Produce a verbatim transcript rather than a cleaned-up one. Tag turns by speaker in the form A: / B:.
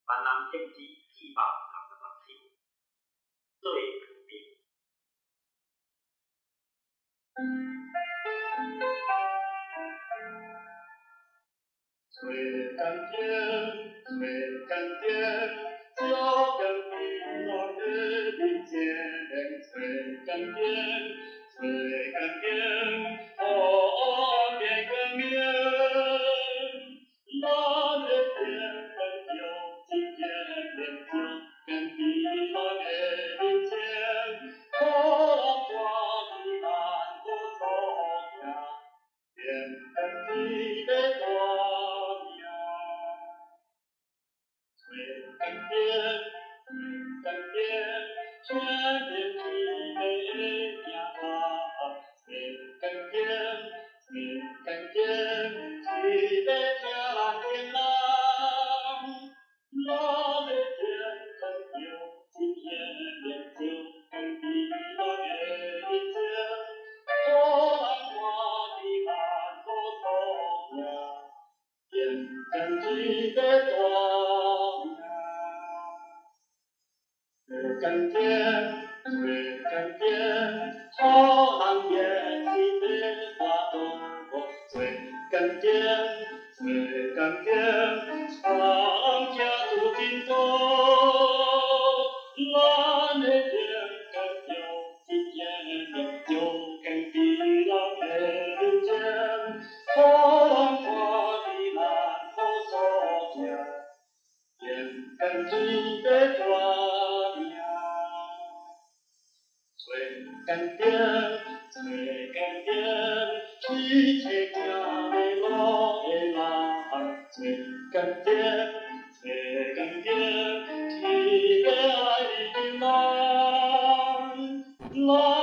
A: 万人天之地爆六十六天，对肯定。
B: 吹干天，吹干天，照亮疲劳的人间。吹干天，吹干天，哦，变个面。蓝的天空有今天练就跟疲劳的人间。波浪花的蓝波松呀，变成你的光呀。吹干天，吹干天，全面体美呀！吹干天，吹干天，起得天天蓝，蓝的天空有今天练就跟疲劳的人间。波浪花的蓝波松呀，变成你的光呀。吹干天，吹干天，好浪也起的花朵。吹干天，吹干天，长家住金钟。蓝的天空有今天练就跟疲劳的人间。波浪花的蓝波松呀，变干你的光呀。吹干天，吹干天，一切行的路的人。吹干天，吹干天，起得爱的蓝蓝。